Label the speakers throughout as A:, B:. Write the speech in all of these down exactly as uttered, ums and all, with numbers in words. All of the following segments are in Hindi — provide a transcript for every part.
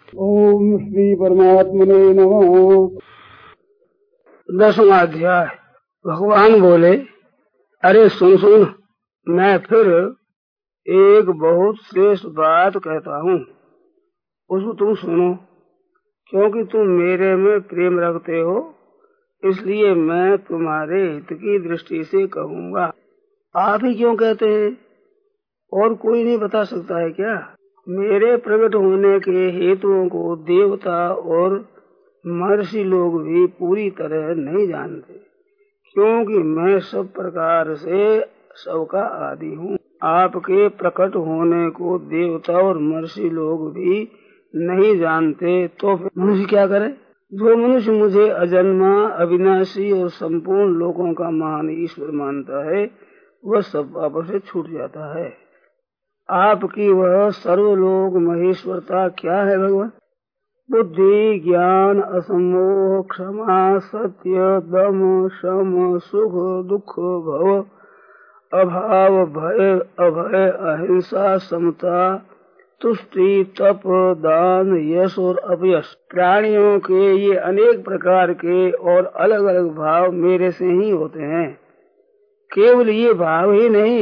A: ओम श्री परमात्मने नमः। दसवां अध्याय। भगवान बोले, अरे सुन सुन, मैं फिर एक बहुत श्रेष्ठ बात कहता हूँ, उसको तुम सुनो। क्योंकि तुम मेरे में प्रेम रखते हो, इसलिए मैं तुम्हारे हित की दृष्टि से कहूँगा। आप ही क्यों कहते हैं, और कोई नहीं बता सकता है क्या? मेरे प्रकट होने के हेतुओं को देवता और महर्षि लोग भी पूरी तरह नहीं जानते, क्योंकि मैं सब प्रकार से सबका आदि हूँ। आपके प्रकट होने को देवता और महर्षि लोग भी नहीं जानते, तो फिर मनुष्य क्या करे? जो मनुष्य मुझे अजन्मा, अविनाशी और संपूर्ण लोगों का महान ईश्वर मानता है, वह सब पापों से छूट जाता है। आपकी वह सर्वलोक महेश्वरता क्या है भगवान? बुद्धि, ज्ञान, असमोह, क्षमा, सत्य, दम, शम, सुख, दुख, भव, अभाव, भय, अभय, अहिंसा, समता, तुष्टि, तप, दान, यश और अपयश। प्राणियों के ये अनेक प्रकार के और अलग अलग भाव मेरे से ही होते हैं। केवल ये भाव ही नहीं,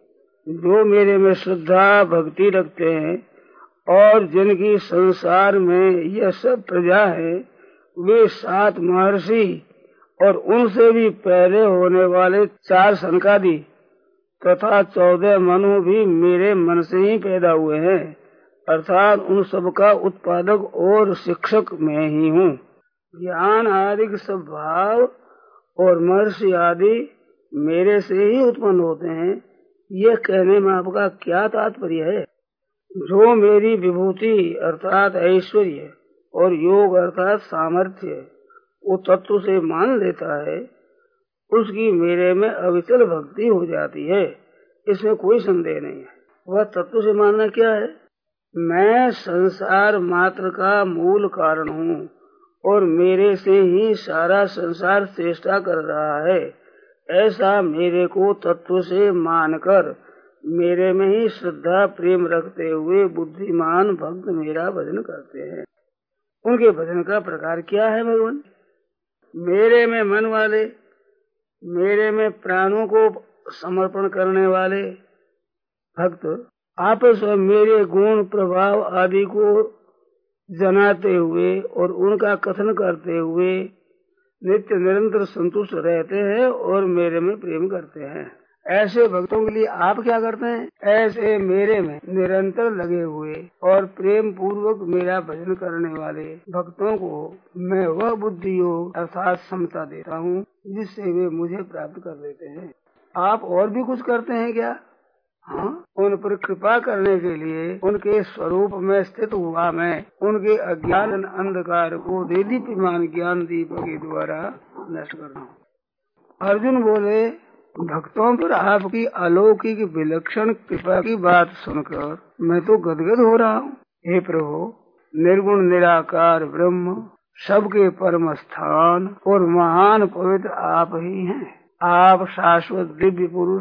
A: जो मेरे में श्रद्धा भक्ति रखते हैं और जिनकी संसार में यह सब प्रजा है, वे सात महर्षि और उनसे भी पहले होने वाले चार सनकादि तथा चौदह मनु भी मेरे मन से ही पैदा हुए हैं, अर्थात उन सब का उत्पादक और शिक्षक मैं ही हूँ। ज्ञान आदि सब भाव और महर्षि आदि मेरे से ही उत्पन्न होते हैं। ये कहने में आपका क्या तात्पर्य है? जो मेरी विभूति अर्थात ऐश्वर्य और योग अर्थात सामर्थ्य वो तत्व से मान लेता है, उसकी मेरे में अविचल भक्ति हो जाती है, इसमें कोई संदेह नहीं है। वह तत्व से मानना क्या है? मैं संसार मात्र का मूल कारण हूँ और मेरे से ही सारा संसार चेष्टा कर रहा है, ऐसा मेरे को तत्व से मानकर मेरे में ही श्रद्धा प्रेम रखते हुए बुद्धिमान भक्त मेरा भजन करते हैं। उनके भजन का प्रकार क्या है भगवान? मेरे में मन वाले, मेरे में प्राणों को समर्पण करने वाले भक्त आपस में मेरे गुण प्रभाव आदि को जनाते हुए और उनका कथन करते हुए नित्य निरंतर संतुष्ट रहते हैं और मेरे में प्रेम करते हैं। ऐसे भक्तों के लिए आप क्या करते हैं? ऐसे मेरे में निरंतर लगे हुए और प्रेम पूर्वक मेरा भजन करने वाले भक्तों को मैं वह बुद्धि योग अर्थात समता देता हूँ, जिससे वे मुझे प्राप्त कर लेते हैं। आप और भी कुछ करते हैं क्या? हाँ, उन पर कृपा करने के लिए उनके स्वरूप में स्थित हुआ मैं उनके अज्ञान अंधकार को देदीप्यमान ज्ञान दीप के द्वारा नष्ट करता हूँ। अर्जुन बोले, भक्तों पर आपकी अलौकिक विलक्षण कृपा की बात सुनकर मैं तो गदगद हो रहा हूँ। हे प्रभु, निर्गुण निराकार ब्रह्म, सबके परम स्थान और महान पवित्र आप ही हैं। आप शाश्वत दिव्य पुरुष,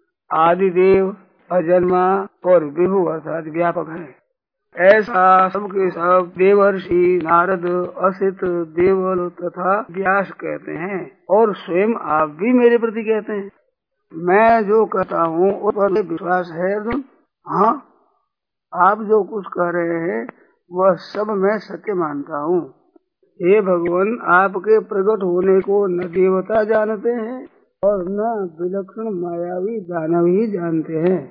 A: आदिदेव, अजन्मा और विभु अर्थात व्यापक है। ऐसा सबके सब देवर्षि, नारद, असित, देवल तथा व्यास कहते हैं, और स्वयं आप भी मेरे प्रति कहते हैं। मैं जो कहता हूँ उस पर विश्वास है अर्जुन? हाँ, आप जो कुछ कह रहे हैं वह सब मैं सत्य मानता हूँ। हे भगवान, आपके प्रकट होने को न देवता जानते हैं और न विलक्षण मायावी दानव ही जानते हैं।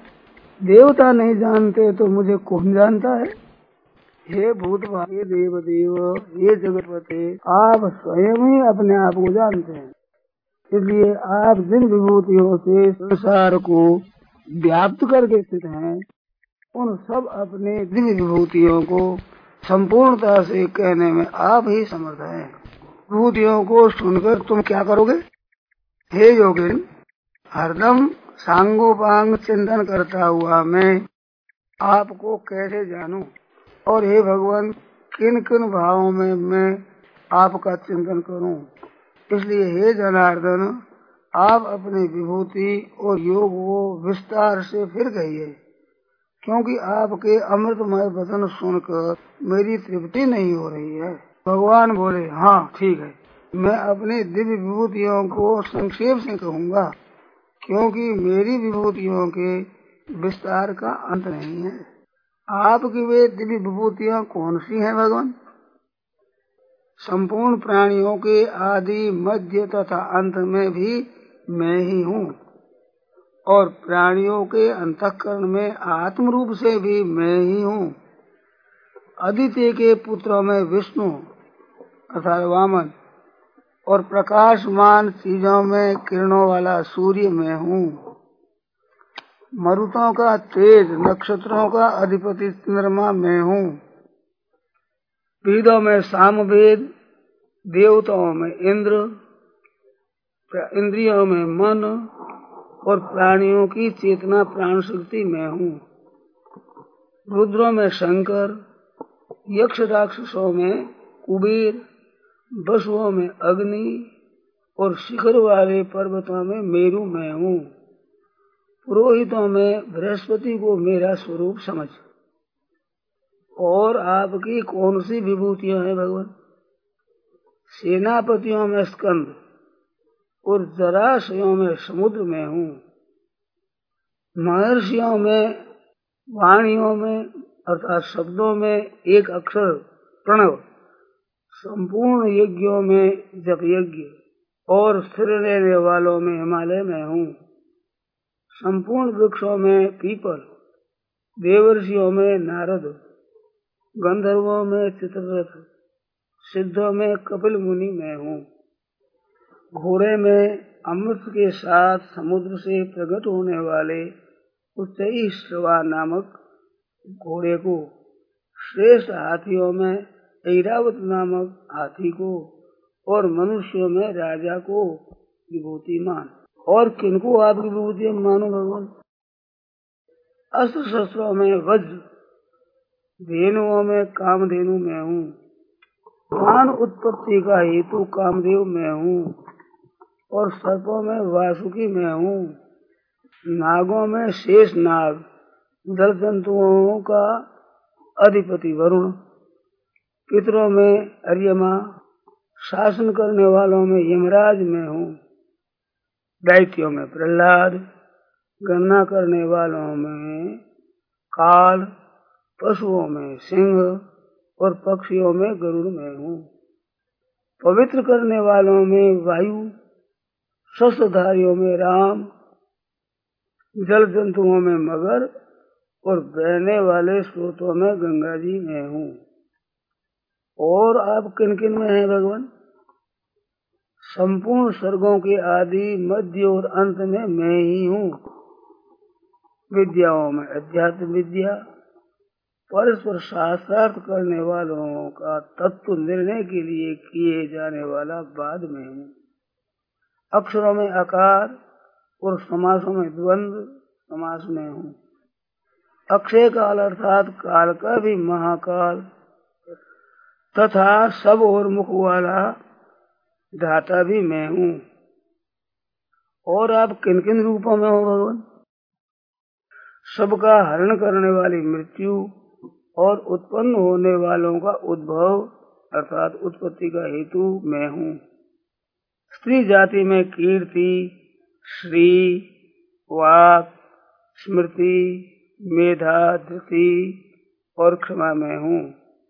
A: देवता नहीं जानते तो मुझे कौन जानता है? हे भूत भाग्य देव देव, हे जगतपते, आप स्वयं ही अपने आप को जानते हैं। इसलिए आप जिन विभूतियों से संसार को व्याप्त करके स्थित हैं, उन सब अपने दिव्य विभूतियों को संपूर्णता से कहने में आप ही समर्थ हैं। विभूतियों को सुनकर तुम क्या करोगे? हे योगिन, हरदम सांगोपांग चिंतन करता हुआ मैं आपको कैसे जानूं? और हे भगवान, किन किन भावों में मैं आपका चिंतन करूं? इसलिए हे जनार्दन, आप अपनी विभूति और योग को विस्तार से फिर कहिए, क्योंकि आपके अमृतमय वचन सुनकर मेरी तृप्ति नहीं हो रही है। भगवान बोले, हाँ ठीक है, मैं अपनी दिव्य विभूतियों को संक्षेप से कहूँगा, क्योंकि मेरी विभूतियों के विस्तार का अंत नहीं है। आपकी वे दिव्य विभूतियाँ कौन सी हैं भगवान? संपूर्ण प्राणियों के आदि मध्य तथा अंत में भी मैं ही हूँ, और प्राणियों के अंतःकरण में आत्म रूप से भी मैं ही हूँ। अदिति के पुत्रों में विष्णु अर्थात वामन, और प्रकाशमान चीजों में किरणों वाला सूर्य मैं हूँ। मरुतों का तेज, नक्षत्रों का अधिपति चंद्रमा मैं हूँ। वेदों में सामवेद, देवताओं में इंद्र, इंद्रियों में मन, और प्राणियों की चेतना प्राण शक्ति मैं हूँ। रुद्रों में शंकर, यक्ष राक्षसों में कुबेर, वसुओं में अग्नि, और शिखर वाले पर्वतों में मेरु मैं हूँ। पुरोहितों में बृहस्पति को मेरा स्वरूप समझ। और आपकी कौन सी विभूतियां हैं भगवान? सेनापतियों में स्कंद, और जराशयों में समुद्र में हूँ। महर्षियों में, वाणियों में अर्थात शब्दों में एक अक्षर प्रणव, संपूर्ण यज्ञों में जप यज्ञ, और स्थिर रहने वालों में हिमालय में हूँ। संपूर्ण वृक्षों में पीपल, देवर्षियों में नारद, गंधर्वों में चित्ररथ, सिद्धों में कपिल मुनि में हूँ। घोड़े में अमृत के साथ समुद्र से प्रकट होने वाले उच्चई श्रवा नामक घोड़े को, श्रेष्ठ हाथियों में ऐरावत नामक हाथी को, और मनुष्यों में राजा को विभूति मान। और किनको आपकी विभूति मानो भगवान? अस्त्र शस्त्रों में वज्र, धेनुओं में कामधेनु में हूँ। प्राण उत्पत्ति का हेतु कामदेव में हूँ, और सर्पों में वासुकी में हूँ। नागों में शेष नाग, जल जंतुओं का अधिपति वरुण, पितरों में अर्यमा, शासन करने वालों में यमराज में हूँ। दैत्यों में प्रहलाद, गणना करने वालों में काल, पशुओं में सिंह, और पक्षियों में गरुड़ में हूँ। पवित्र करने वालों में वायु, शस्त्रधारियों में राम, जल जंतुओं में मगर, और बहने वाले स्रोतों में गंगा जी में हूँ। और आप किन किन में हैं भगवान? संपूर्ण सर्गों के आदि मध्य और अंत में मैं ही हूँ। विद्याओं में अध्यात्म विद्या, परस्पर शास्त्रार्थ करने वालों का तत्व निर्णय के लिए किए जाने वाला बाद में हूँ। अक्षरों में आकार, और समासों में द्वंद्व समास में हूँ। अक्षय काल अर्थात काल का भी महाकाल, तथा सब और मुख वाला धाता भी मैं हूँ। और आप किन किन रूपों में हो भगवान? सबका हरण करने वाली मृत्यु, और उत्पन्न होने वालों का उद्भव अर्थात उत्पत्ति का हेतु मैं हूँ। स्त्री जाति में कीर्ति, श्री, वाक, स्मृति, मेधा, धृति, और क्षमा में हूँ।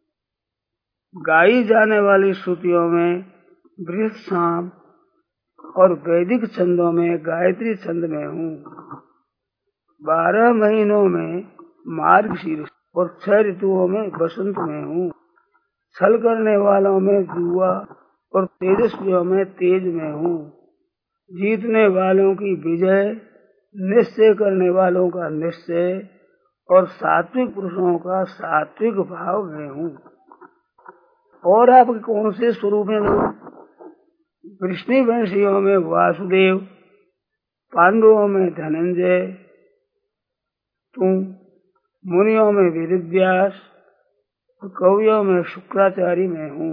A: गाई जाने वाली श्रुतियों में बृहत साम, और वैदिक छंदों में गायत्री छंद में हूँ। बारह महीनों में मार्गशीर्ष, और छह ऋतुओं में बसंत में हूँ। छल करने वालों में जुआ, और तेजस्वियों में तेज में हूँ। जीतने वालों की विजय, निश्चय करने वालों का निश्चय, और सात्विक पुरुषों का सात्विक भाव में हूँ। और आपके कौन से स्वरूप हैं? वृष्णि वंशियों में वासुदेव, पांडवों में धनंजय तुम, मुनियों में वेदव्यास, कवियों में शुक्राचार्य में हूँ।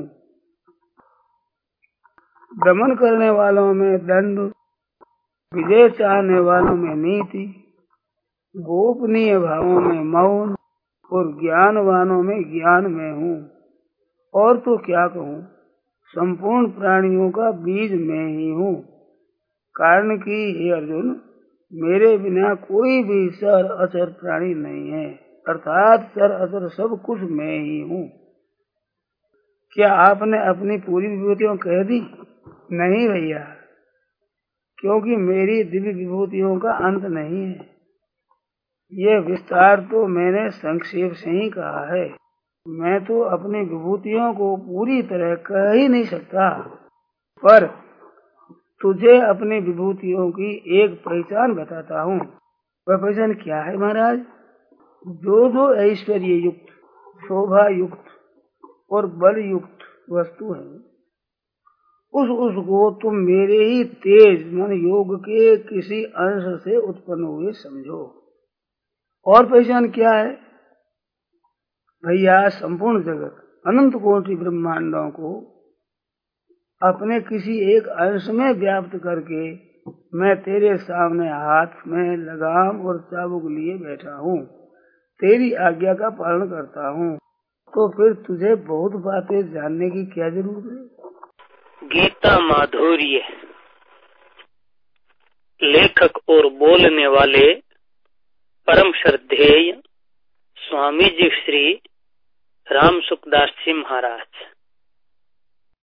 A: दमन करने वालों में दंड, विजय चाहने वालों में नीति, गोपनीय भावों में मौन और ज्ञानवानों में ज्ञान में हूँ। और तो क्या कहूँ, संपूर्ण प्राणियों का बीज में ही हूँ। कारण कि हे अर्जुन, मेरे बिना कोई भी सर अचर प्राणी नहीं है, अर्थात सर अचर सब कुछ मैं ही हूँ। क्या आपने अपनी पूरी विभूतियों कह दी? नहीं भैया, क्योंकि मेरी दिव्य विभूतियों का अंत नहीं है। यह विस्तार तो मैंने संक्षेप से ही कहा है। मैं तो अपनी विभूतियों को पूरी तरह कह ही नहीं सकता, पर तुझे अपनी विभूतियों की एक पहचान बताता हूँ। वह पहचान क्या है महाराज? जो जो ऐश्वर्य युक्त, शोभा युक्त और बल युक्त वस्तु है, उस उसको तुम मेरे ही तेज मन योग के किसी अंश से उत्पन्न हुए समझो। और पहचान क्या है भैया? संपूर्ण जगत, अनंत कोटि ब्रह्मांडों को अपने किसी एक अंश में व्याप्त करके मैं तेरे सामने हाथ में लगाम और चाबुक लिए बैठा हूँ, तेरी आज्ञा का पालन करता हूँ। तो फिर तुझे बहुत बातें जानने की क्या जरूरत है?
B: गीता माधुर्य। लेखक और बोलने वाले परम श्रद्धेय स्वामी जी श्री राम सुखदास जी महाराज।